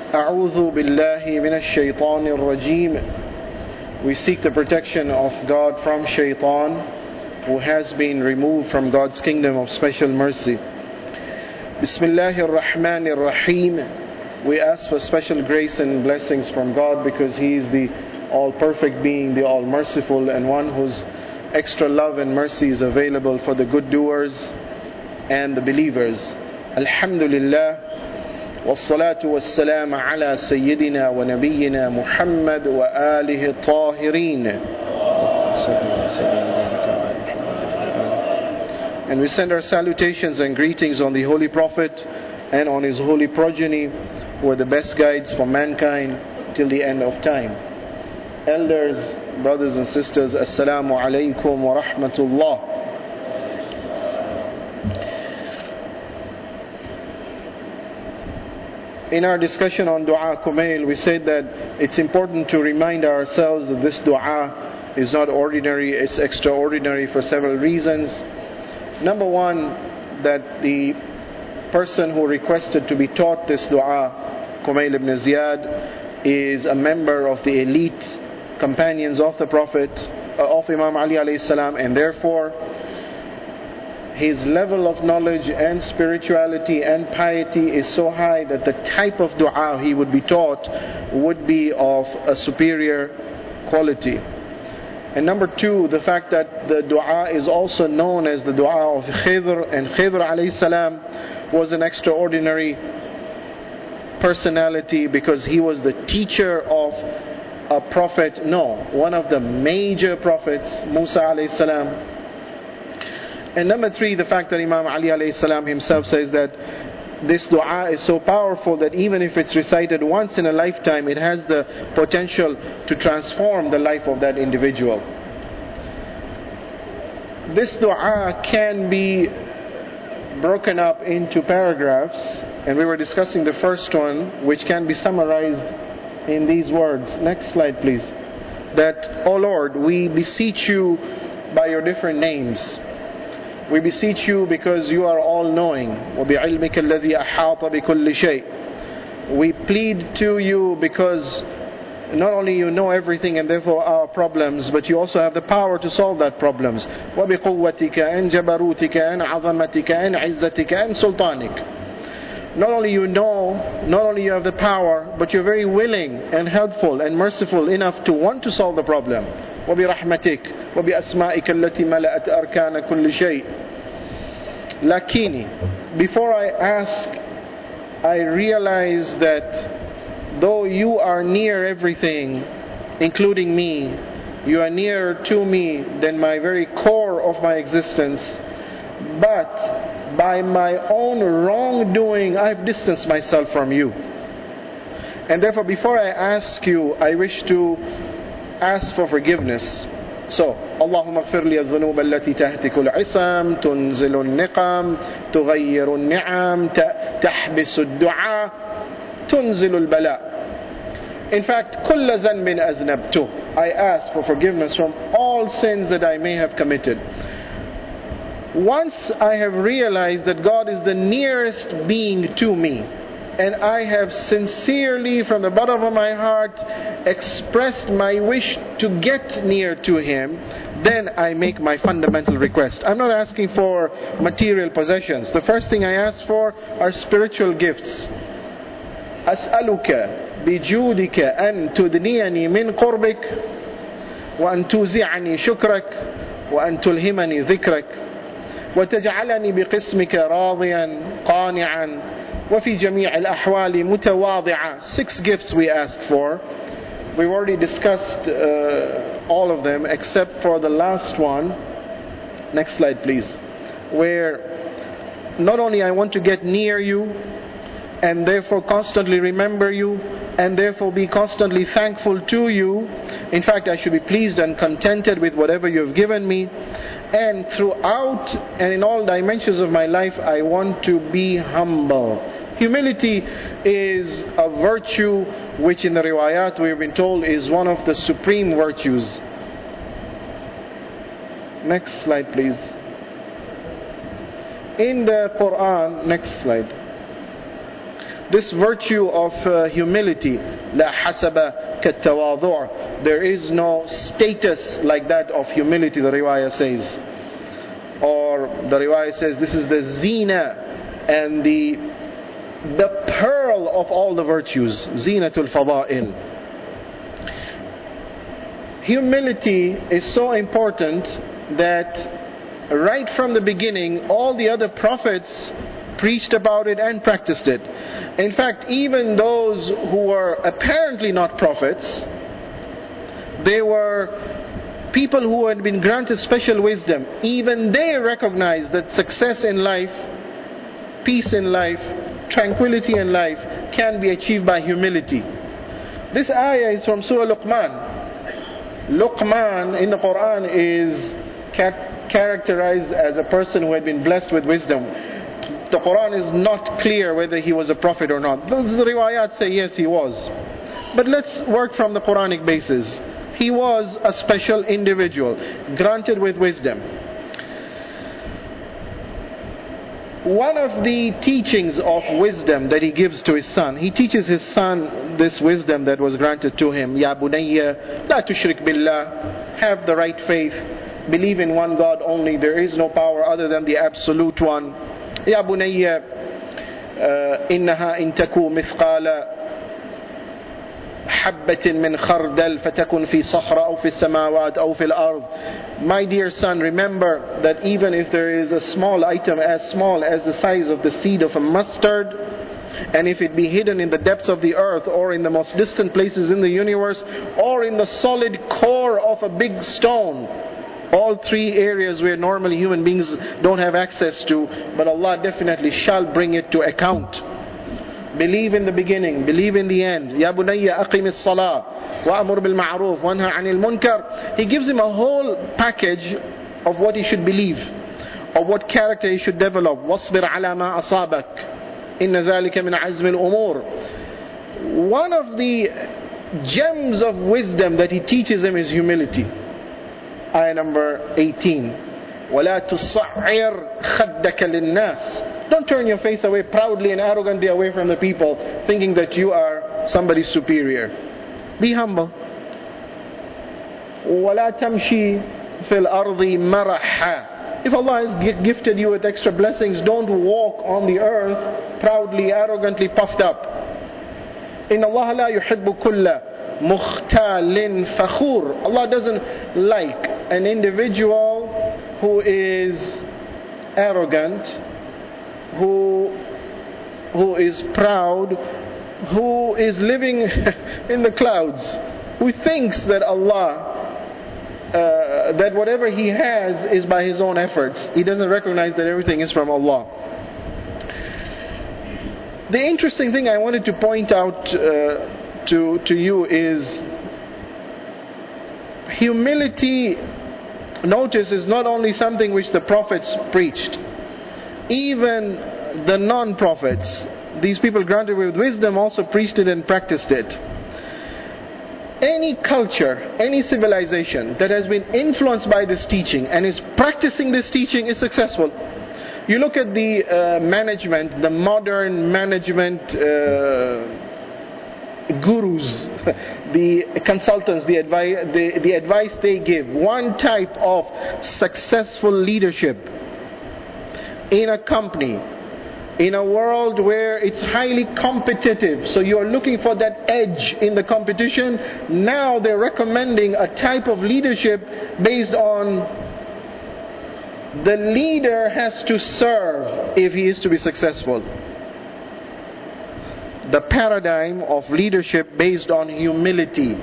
أعوذ بالله من الشيطان الرجيم. We seek the protection of God from Shaitan, who has been removed from God's kingdom of special mercy. Bismillahir Rahmanir Rahim. We ask for special grace and blessings from God because He is the all-perfect being, the all-merciful, and one whose extra love and mercy is available for the good doers and the believers. Alhamdulillah. والصلاة والسلام على سيدنا ونبينا محمد وآله الطاهرين. And we send our salutations and greetings on the Holy Prophet and on his holy progeny, who are the best guides for mankind till the end of time. Elders, brothers and sisters, Assalamu alaikum wa rahmatullah. In our discussion on Dua Kumail, we said that it's important to remind ourselves that this dua is not ordinary, it's extraordinary for several reasons. Number one, that the person who requested to be taught this dua, Kumail ibn Ziyad, is a member of the elite companions of the Prophet, of Imam Ali alayhi salam, and therefore his level of knowledge and spirituality and piety is so high that the type of dua he would be taught would be of a superior quality. And number two, the fact that the dua is also known as the dua of Khidr, and Khidr alayhi salam was an extraordinary personality because he was the teacher of a prophet, one of the major prophets, Musa alayhi salam. And number three, the fact that Imam Ali alayhi salam himself says that this dua is so powerful that even if it's recited once in a lifetime, it has the potential to transform the life of that individual. This dua can be broken up into paragraphs, and we were discussing the first one, which can be summarized in these words. Next slide, please. That, O Lord, we beseech you by your different names. We beseech you because you are all-knowing. وَبِعِلْمِكَ الَّذِي أَحَاطَ بِكُلِّ شَيْءٍ. We plead to you because not only you know everything and therefore our problems, but you also have the power to solve that problems. وَبِقُوَّتِكَ أَنْ جَبَرُوتِكَ أَنْ عَظَمَتِكَ أَنْ عِزَّتِكَ أَنْ سُلْطَانِكَ. Not only you know, not only you have the power, but you're very willing and helpful and merciful enough to want to solve the problem. وبرحمتك وبأسمائك التي ملأت أركان كل شيء. Lakini, before I ask, I realize that though you are near everything, including me, you are nearer to me than my very core of my existence, but by my own wrongdoing I've distanced myself from you. And therefore, before I ask you, I wish to ask for forgiveness. So, Allahumma اغفر لي الذنوب التي تهتك العصام تنزل النقم تغير النعم تحبس الدعاء تنزل البلاء. In fact, كل ذنب أذنبته. I ask for forgiveness from all sins that I may have committed. Once I have realized that God is the nearest being to me, and I have sincerely, from the bottom of my heart, expressed my wish to get near to Him, then I make my fundamental request. I'm not asking for material possessions. The first thing I ask for are spiritual gifts. أسألك بجودك أن تدنيني من قربك وأن توزعني شكرك وأن تلهمني ذكرك وتجعلني بقسمك راضيا قانعا وفي جميع الأحوال متواضعة. 6 gifts we ask for. We've already discussed all of them except for the last one. Next slide, please. Where not only I want to get near you and therefore constantly remember you and therefore be constantly thankful to you. In fact, I should be pleased and contented with whatever you have given me. And throughout and in all dimensions of my life, I want to be humble. Humility is a virtue which in the riwayat we have been told is one of the supreme virtues. Next slide, please. In the Quran, next slide. this virtue of humility. لا حسب كالتواضع. There is no status like that of humility, the riwayah says. Or the riwayah says this is the zina and the pearl of all the virtues. Zinatul fada'il. Humility is so important that right from the beginning, all the other prophets preached about it and practiced it. In fact, even those who were apparently not prophets, they were people who had been granted special wisdom. Even they recognized that success in life, peace in life, tranquility in life can be achieved by humility. This ayah is from Surah Luqman. Luqman in the Quran is characterized as a person who had been blessed with wisdom. The Quran is not clear whether he was a prophet or not. Those the riwayat say yes, he was. But let's work from the Quranic basis. He was a special individual, granted with wisdom. One of the teachings of wisdom that he gives to his son, he teaches his son this wisdom that was granted to him. Ya bunayya, la tushrik billah. Have the right faith. Believe in one God only. There is no power other than the absolute one. يا بني إنها إن تكو مثقال حبة من خردل فتكن في صخرة أو في السماوات أو في الأرض. My dear son, remember that even if there is a small item as small as the size of the seed of a mustard, and if it be hidden in the depths of the earth or in the most distant places in the universe or in the solid core of a big stone, all three areas where normally human beings don't have access to, but Allah definitely shall bring it to account. Believe in the beginning, believe in the end. Ya bunayya aqim as-salah wa amur bil ma'ruf wa anha 'anil munkar. He gives him a whole package of what he should believe, of what character he should develop. Wasbir 'ala ma asabak. Inna dhalika min 'azmi al-umur. One of the gems of wisdom that he teaches him is humility. Ayah number 18. وَلَا تُصَعِّرْ خَدَّكَ لِلنَّاسِ. Don't turn your face away proudly and arrogantly away from the people, thinking that you are somebody superior. Be humble. وَلَا تَمْشِي فِي الْأَرْضِ مَرَحًا. If Allah has gifted you with extra blessings, don't walk on the earth proudly, arrogantly puffed up. إِنَّ اللَّهَ لَا يُحِبُّ كُلَّ مُخْتَالٍ فَخُورٍ. Allah doesn't like an individual who is arrogant, who is proud, who is living in the clouds, who thinks that Allah, that whatever he has is by his own efforts. He doesn't recognize that everything is from Allah. The interesting thing I wanted to point out to you is humility. Notice, is not only something which the prophets preached. Even the non-prophets, these people granted with wisdom, also preached it and practiced it. Any culture, any civilization that has been influenced by this teaching and is practicing this teaching is successful. You look at the management, the modern management gurus, the consultants, the advice they give. One type of successful leadership in a company, in a world where it's highly competitive, so you're looking for that edge in the competition. Now they're recommending a type of leadership based on the leader has to serve if he is to be successful. The paradigm of leadership based on humility.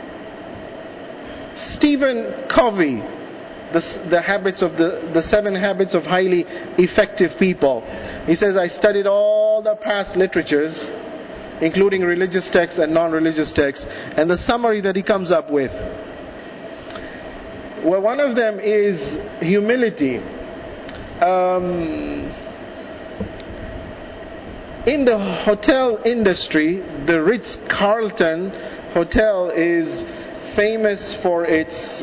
Stephen Covey, the habits of the 7 habits of highly effective people. He says, I studied all the past literatures, including religious texts and non-religious texts, and the summary that he comes up with. Well, one of them is humility. In the hotel industry, the Ritz-Carlton Hotel is famous for its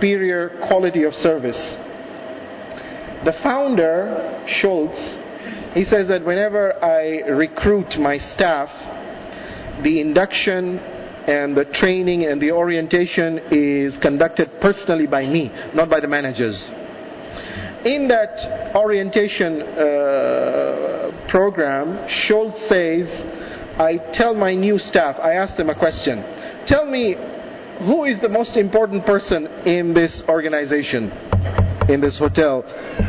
superior quality of service. The founder, Schultz, He says that whenever I recruit my staff, the induction and the training and the orientation is conducted personally by me, not by the managers. In that orientation program, Schultz says, I tell my new staff, I ask them a question. Tell me, who is the most important person in this organization, in this hotel?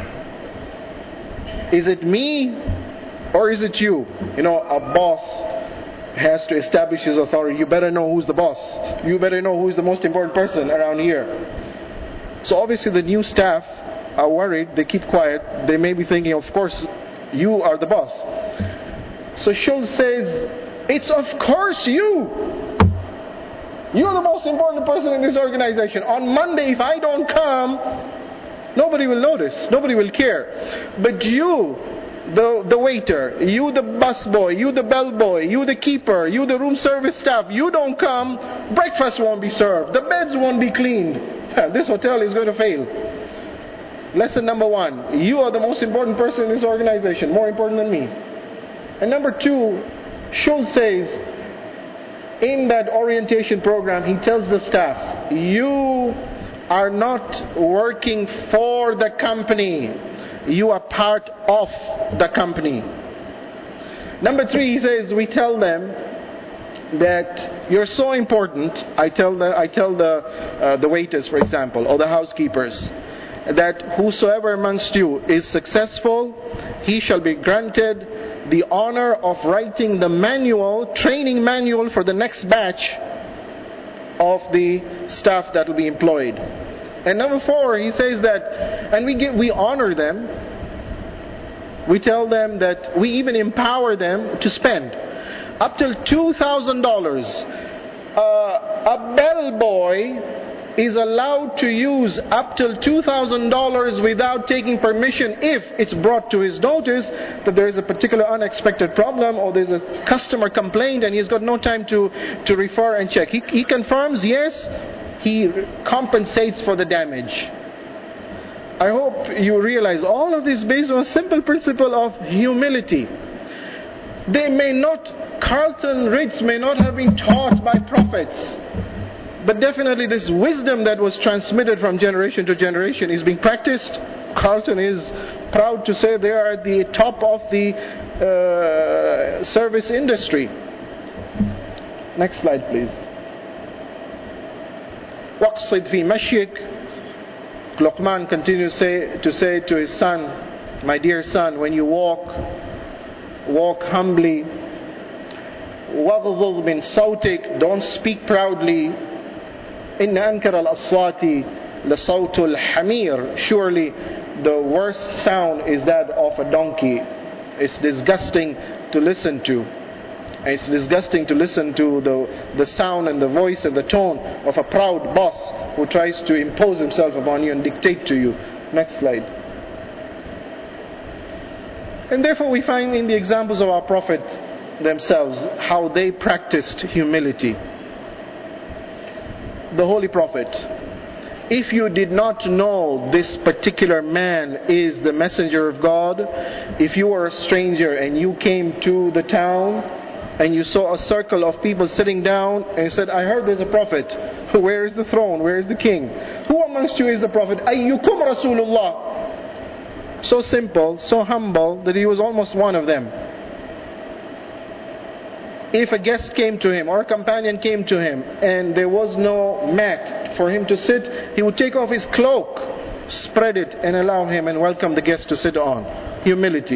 Is it me or is it you? You know, a boss has to establish his authority. You better know who's the boss. You better know who's the most important person around here. So obviously the new staff are worried. They keep quiet. They may be thinking, of course, you are the boss. So Schultz says, it's of course you. You're the most important person in this organization. On Monday, if I don't come, nobody will notice. Nobody will care. But you, the waiter, you the busboy, you the bellboy, you the keeper, you the room service staff, you don't come, breakfast won't be served, the beds won't be cleaned. This hotel is going to fail. Lesson number 1, you are the most important person in this organization, more important than me. And number 2, Schultz says, in that orientation program, he tells the staff, you are not working for the company. You are part of the company. Number 3, he says, we tell them that you're so important. I tell the waiters, for example, or the housekeepers, that whosoever amongst you is successful, he shall be granted the honor of writing the manual, training manual for the next batch of the staff that will be employed. And number 4, he says that, and we honor them. We tell them that we even empower them to spend up till $2,000. A bellboy is allowed to use up till $2,000 without taking permission if it's brought to his notice that there is a particular unexpected problem or there's a customer complaint and he's got no time to refer and check. He confirms, yes, he compensates for the damage. I hope you realize all of this based on a simple principle of humility. Carlton Ritz may not have been taught by prophets, but definitely this wisdom that was transmitted from generation to generation is being practiced. Carlton is proud to say they are at the top of the service industry. Next slide, please. وَاقْصِدْ فِي مَشْيِكَ. Luqman continues to say to his son, my dear son, when you walk humbly. وَغْضُضْ مِنْ صَوْتِكَ. Don't speak proudly. إِنَّ أَنْكَرَ الْأَصْوَاتِ لَصَوْتُ الْحَمِيرِ. Surely the worst sound is that of a donkey. It's disgusting to listen to. It's disgusting to listen to the sound and the voice and the tone of a proud boss who tries to impose himself upon you and dictate to you. Next slide. And therefore we find in the examples of our Prophet themselves how they practiced humility. The Holy Prophet, if you did not know this particular man is the messenger of God, if you were a stranger and you came to the town and you saw a circle of people sitting down and you said, I heard there's a prophet. Where is the throne? Where is the king? Who amongst you is the prophet? Ayyukum Rasulullah. So simple, so humble that he was almost one of them. If a guest came to him or a companion came to him and there was no mat for him to sit, he would take off his cloak, spread it and allow him and welcome the guest to sit on. Humility.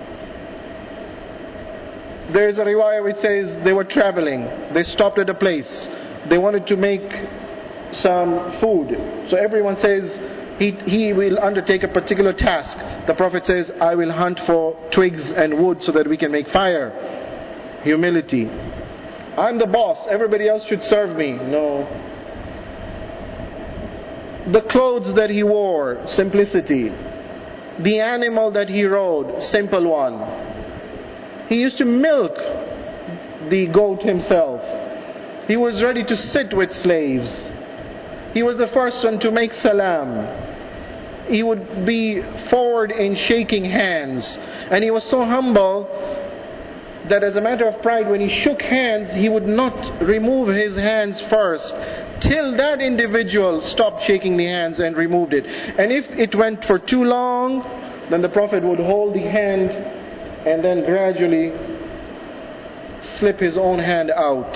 There is a riwayah which says they were traveling. They stopped at a place. They wanted to make some food. So everyone says he will undertake a particular task. The Prophet says, I will hunt for twigs and wood so that we can make fire. Humility. I'm the boss. Everybody else should serve me. No. The clothes that he wore, simplicity. The animal that he rode, simple one. He used to milk the goat himself. He was ready to sit with slaves. He was the first one to make salam. he would be forward in shaking hands. And he was so humble that as a matter of pride, when he shook hands, he would not remove his hands first till that individual stopped shaking the hands and removed it. And if it went for too long, then the Prophet would hold the hand and then gradually slip his own hand out.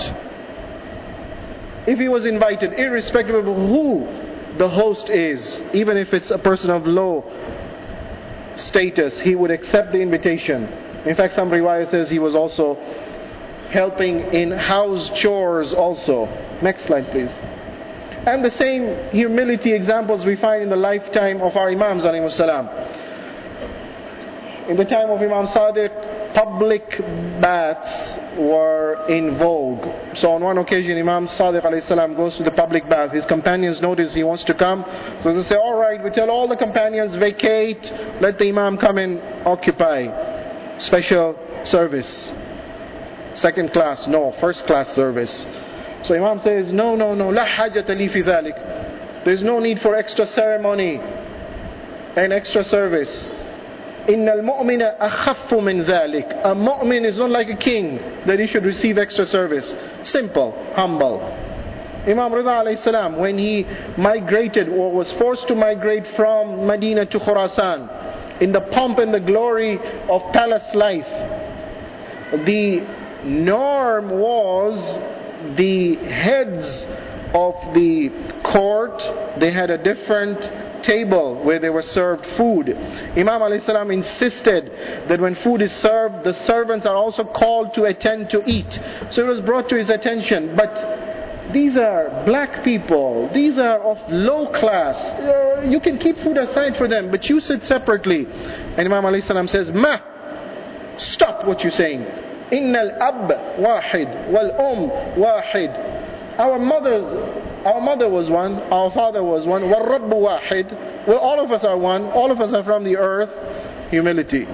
If he was invited, irrespective of who the host is, even if it's a person of low status, he would accept the invitation. In fact, some riwayah says he was also helping in house chores also. Next slide, please. And the same humility examples we find in the lifetime of our Imams alayhi salam. In the time of Imam Sadiq, public baths were in vogue. So on one occasion, Imam Sadiq alayhi salam goes to the public bath. His companions notice he wants to come. So they say, alright, we tell all the companions, vacate, let the Imam come and occupy. Special service. Second class, no, first class service. So Imam says, no, la hajata li fi dhalik. There's no need for extra ceremony and extra service. Innal mu'mina akhaffu min dhalik. A mu'min is not like a king that he should receive extra service. Simple, humble. Imam Rida alayhi salam, when he migrated or was forced to migrate from Medina to Khurasan, in the pomp and the glory of palace life, the norm was the heads of the court, they had a different table where they were served food. Imam alayhi salam insisted that when food is served, the servants are also called to attend to eat. So it was brought to his attention, but these are black people, these are of low class, you can keep food aside for them, but you sit separately. And Imam alayhi salam says, Ma, stop what you're saying. Innal ab wahid wal wahid. Our mother was one, our father was one, wal rabbu wahid. Well, all of us are one, all of us are from the earth. Humility.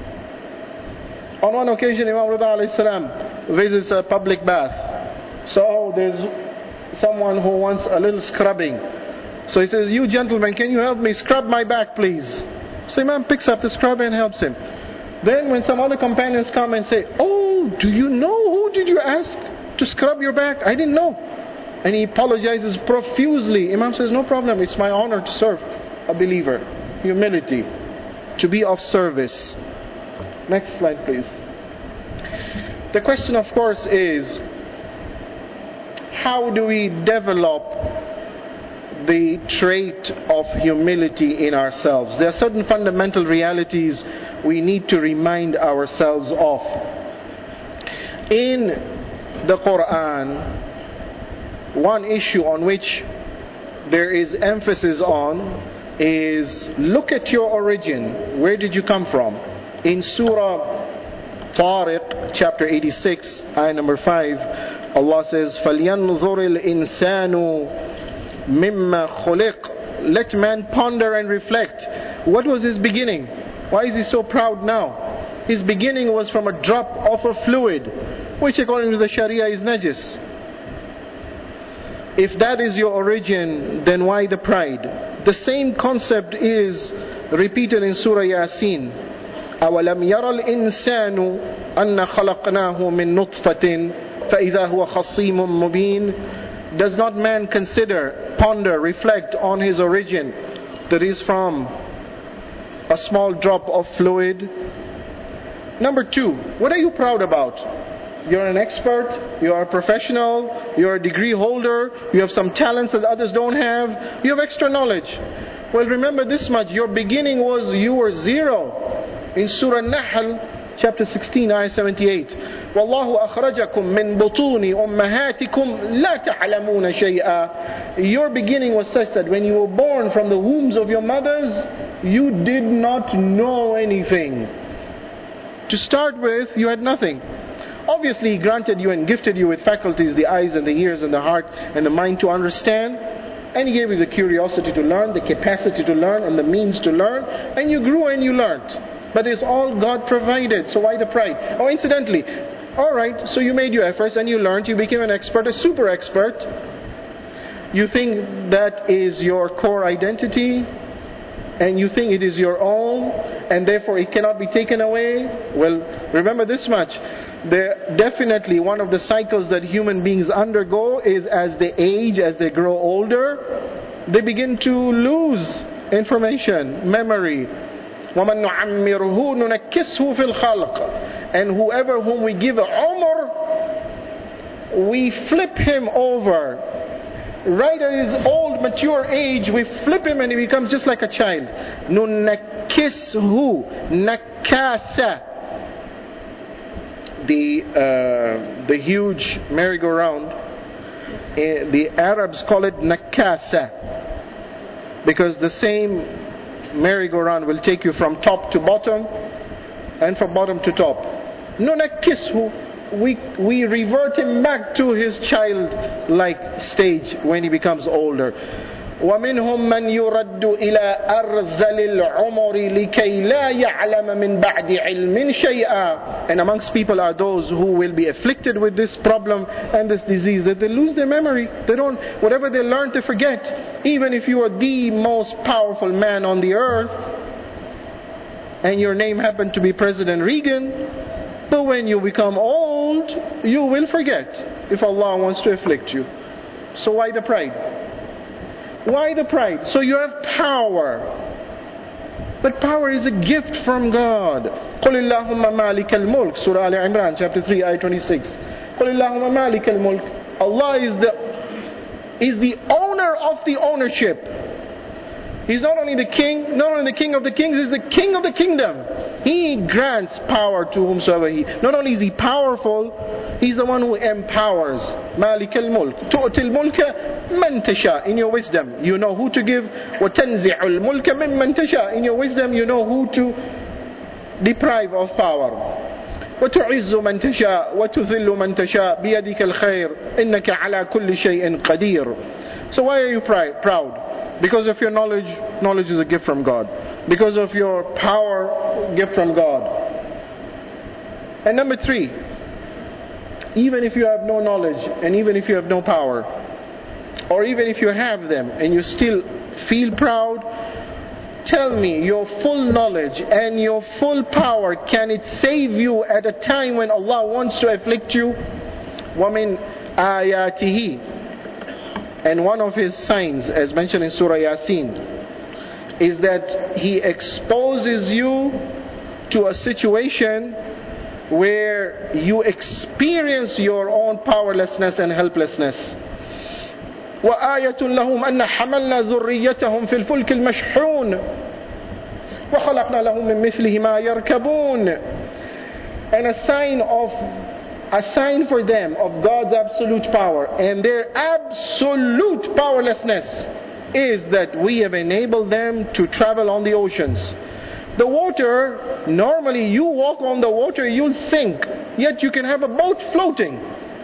On one occasion, Imam Rida alayhi salam visits a public bath. So there's someone who wants a little scrubbing. So he says, you gentlemen, can you help me scrub my back, please? So Imam picks up the scrub and helps him. Then when some other companions come and say, oh, do you know who did you ask to scrub your back? I didn't know. And he apologizes profusely. Imam says, no problem, it's my honor to serve a believer. Humility, to be of service. Next slide, please. The question, of course, is, how do we develop the trait of humility in ourselves? There are certain fundamental realities we need to remind ourselves of. In the Quran, one issue on which there is emphasis on is, look at your origin. Where did you come from? In Surah Tariq, chapter 86, ayah number 5, Allah says, فَلْيَنْظُرِ الْإِنسَانُ مِمَّا خُلِقْ. Let man ponder and reflect. What was his beginning? Why is he so proud now? His beginning was from a drop of a fluid, which according to the Sharia is najis. If that is your origin, then why the pride? The same concept is repeated in Surah Yasin. أَوَلَمْ يَرَ الْإِنسَانُ أَنَّ خَلَقْنَاهُ مِن نُطْفَةٍ فَإِذَا هُوَ خَصِيمٌ مُبِينٌ. Does not man consider, ponder, reflect on his origin, that is from a small drop of fluid? Number 2, what are you proud about? You're an expert, you are a professional, you're a degree holder, you have some talents that others don't have, you have extra knowledge. Well, remember this much, your beginning was you were zero. In Surah Nahl, chapter 16, ayah 78. وَاللَّهُ أَخْرَجَكُم مِّن بُطُونِ أُمَّهَاتِكُمْ لَا تَعْلَمُونَ شَيْئًا. Your beginning was such that when you were born from the wombs of your mothers, you did not know anything. To start with, you had nothing. Obviously, He granted you and gifted you with faculties, the eyes and the ears and the heart and the mind to understand. And He gave you the curiosity to learn, the capacity to learn and the means to learn. And you grew and you learned. But it's all God provided, so why the pride? Oh, incidentally, alright, so you made your efforts and you learned, you became an expert, a super expert. You think that is your core identity? and you think it is your own and therefore it cannot be taken away? Well, remember this much. Definitely one of the cycles that human beings undergo is as they age, as they grow older, they begin to lose information, memory. وَمَنْ نُعَمِّرُهُ نُنَكِّسْهُ فِي الْخَلْقِ. And whoever whom we give umr, we flip him over. Right at his old, mature age, we flip him and he becomes just like a child. نُنَكِّسْهُ نَكَّاسَ. The huge merry-go-round, the Arabs call it nakasa, because the same merry-go-round will take you from top to bottom and from bottom to top. Nunakishu, we revert him back to his childlike stage when he becomes older. وَمِنْهُمْ مَنْ يُرَدُّ إِلَىٰ أَرْذَلِ الْعُمُرِ لِكَيْ لَا يَعْلَمَ مِنْ بَعْدِ عِلْمٍ شَيْئًا. And amongst people are those who will be afflicted with this problem and this disease, that they lose their memory. They don't, whatever they learn, they forget. Even if you are the most powerful man on the earth, and your name happened to be President Reagan, but when you become old, you will forget if Allah wants to afflict you. So why the pride? Why the pride? So you have power. But power is a gift from God. قُلِ اللَّهُمَّ مَالِكَ الْمُلْكِ Surah Al-Imran, chapter 3, ayah 26. قُلِ اللَّهُمَّ مَالِكَ الْمُلْكِ. Allah is the owner of the ownership. He's not only the king, not only the king of the kings, he's the king of the kingdom. He grants power to whomsoever he. Not only is he powerful, he's the one who empowers. Malik al-mulk. Tu'ti al-mulka man tasha. In your wisdom, you know who to give. وَتَنْزِعُ الْمُلْكَ مِمَّنْ تَشَاءُ. In your wisdom, you know who to deprive of power. وَتُعِزُّ مَنْ تَشَاءُ وَتُذِلُّ مَنْ تَشَاءُ بِيَدِكَ الْخَيْرُ إِنَّكَ عَلَى كُلِّ شَيْءٍ قَدِيرٌ. So why are you proud? Because of your knowledge. Knowledge is a gift from God. Because of your power, gift from God. And number 3, even if you have no knowledge, and even if you have no power, or even if you have them and you still feel proud, tell me, your full knowledge and your full power, can it save you at a time when Allah wants to afflict you? وَمِنْ آيَاتِهِ. And one of his signs, as mentioned in Surah Yasin, is that he exposes you to a situation where you experience your own powerlessness and helplessness. وَآيَةٌ لَهُمْ أَنَّ حَمَلْنَا ذُرِّيَّتَهُمْ فِي الْفُلْكِ الْمَشْحُونِ وَخَلَقْنَا لَهُم مِّن مِّثْلِهِ مَا يَرْكَبُونَ. And a sign for them of God's absolute power and their absolute powerlessness is that we have enabled them to travel on the oceans. The water, normally you walk on the water, you'll sink, yet you can have a boat floating.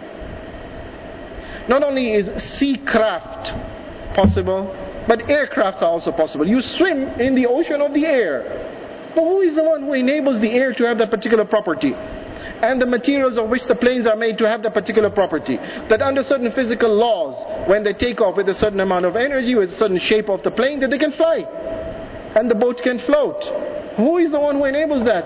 Not only is seacraft possible, but aircrafts are also possible. You swim in the ocean of the air. But who is the one who enables the air to have that particular property? And the materials of which the planes are made to have that particular property. That under certain physical laws, when they take off with a certain amount of energy, with a certain shape of the plane, that they can fly. And the boat can float. Who is the one who enables that?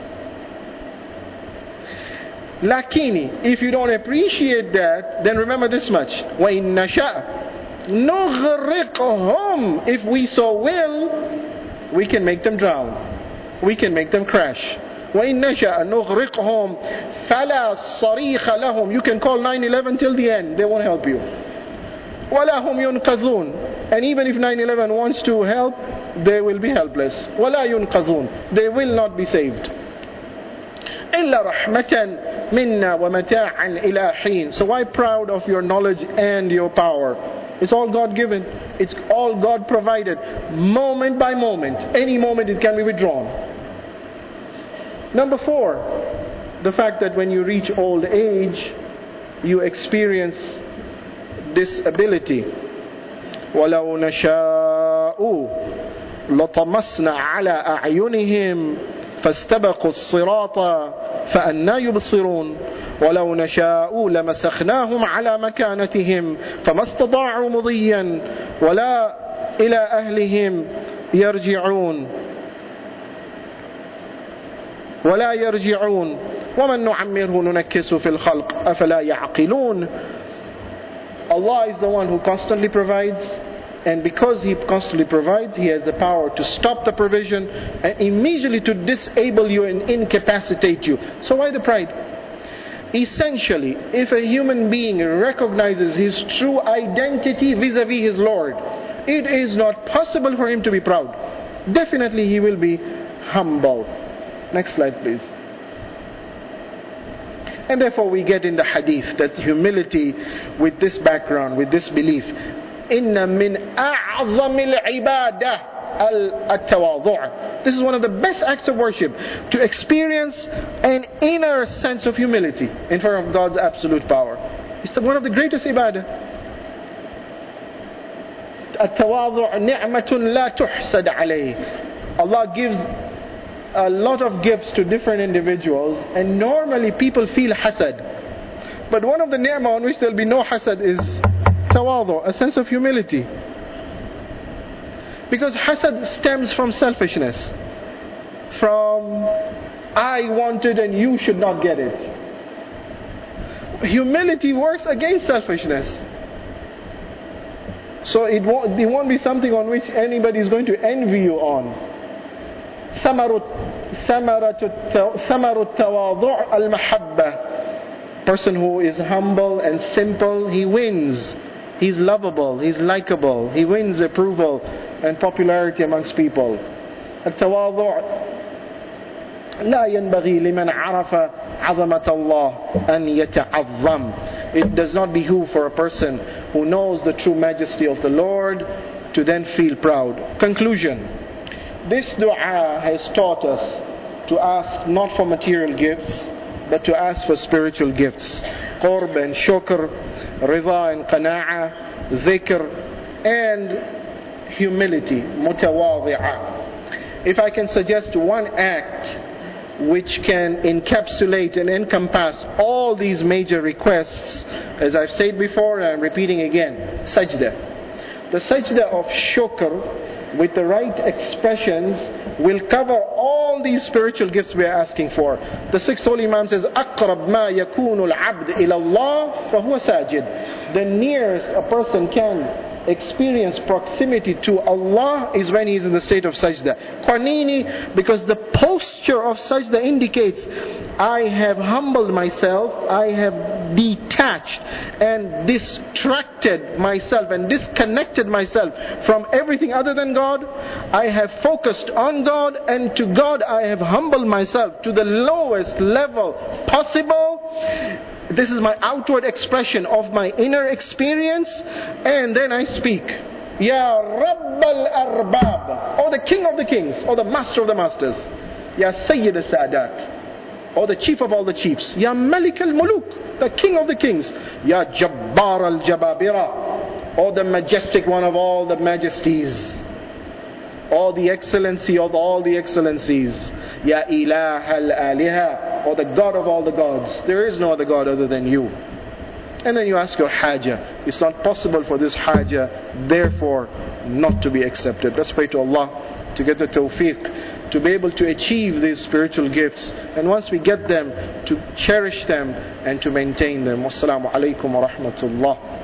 Lakini, if you don't appreciate that, then remember this much. وَإِن نَشَأْ نُغْرِقْهُمْ. If we so will, we can make them drown. We can make them crash. وَإِن نَشَأْ نُغْرِقْهُمْ فَلَا صَرِيخَ لَهُمْ. You can call 911 till the end. They won't help you. وَلَا هُمْ يُنْقَذُونَ. And even if 911 wants to help, they will be helpless. وَلَا يُنْقَذُونَ. They will not be saved. إِلَّا رَحْمَةً مِنَّا وَمَتَاعًا إِلَى حِينٍ. So why proud of your knowledge and your power? It's all God given. It's all God provided. Moment by moment. Any moment it can be withdrawn. Number 4, the fact that when you reach old age, you experience disability. وَلَوْ نَشَاءُ لَطَمَسْنَا عَلَىٰ أَعْيُنِهِمْ فَاسْتَبَقُوا الصِّرَاطَ فَأَنَّىٰ يُبْصِرُونَ وَلَوْ نَشَاءُ لَمَسَخْنَاهُمْ عَلَىٰ مَكَانَتِهِمْ فَمَا اسْتَطَاعُوا مُضِيًّا وَلَا إِلَىٰ أَهْلِهِمْ يرجعون ولا يرجعون ومن نعمره ننكسه في الخلق أفلا يعقلون. Allah is the one who constantly provides, and because He constantly provides, He has the power to stop the provision and immediately to disable you and incapacitate you. So why the pride? Essentially, if a human being recognizes his true identity vis-a-vis his Lord, it is not possible for him to be proud. Definitely he will be humble. Next slide, please. And therefore we get in the hadith that humility, with this background, with this belief, إِنَّ مِنْ أَعْظَمِ الْعِبَادَةِ التواضع. This is one of the best acts of worship, to experience an inner sense of humility in front of God's absolute power. It's one of the greatest ibadah. التواضع نعمة لا تحسد عليه. Allah gives a lot of gifts to different individuals, and normally people feel hasad. But one of the ni'mah on which there will be no hasad is tawadu, a sense of humility. Because hasad stems from selfishness, from I wanted and you should not get it. Humility works against selfishness. So it won't be something on which anybody is going to envy you on. ثمرة التواضع المحبة. Person who is humble and simple, he wins. He's lovable, he's likable, he wins approval and popularity amongst people. التواضع لا ينبغي لمن عرف عظمة الله أن يتعظم. It does not behoove for a person who knows the true majesty of the Lord to then feel proud. Conclusion. This dua has taught us to ask not for material gifts, but to ask for spiritual gifts. Qurb and shukr, rida and qana'a, dhikr and humility, mutawadhi'ah. If I can suggest one act which can encapsulate and encompass all these major requests, as I've said before and I'm repeating again, sajda. The sajda of shukr, with the right expressions, will cover all these spiritual gifts we are asking for. The sixth holy Imam says, أَقْرَبْ مَا يَكُونُ الْعَبْدِ إِلَى اللَّهِ فَهُوَ سَاجِدٌ. The nearest a person can experience proximity to Allah is when he is in the state of sajda. Qanini, because the posture of sajda indicates I have humbled myself, I have detached and distracted myself and disconnected myself from everything other than God. I have focused on God, and to God I have humbled myself to the lowest level possible. This is my outward expression of my inner experience, and then I speak. Ya Rabb al-Arbab, or the King of the Kings, or the Master of the Masters. Ya Sayyid al-Sadat, or the Chief of all the Chiefs. Ya Malik al-Muluk, the King of the Kings. Ya Jabbar al-Jababira, or the Majestic One of all the Majesties, or the Excellency of all the Excellencies. Ya Ilah al-Aliha, or the God of all the gods. There is no other God other than you. And then you ask your haja. It's not possible for this haja, therefore not to be accepted. Let's pray to Allah to get the tawfiq, to be able to achieve these spiritual gifts, and once we get them, to cherish them and to maintain them. Wassalamu alaikum wa rahmatullah.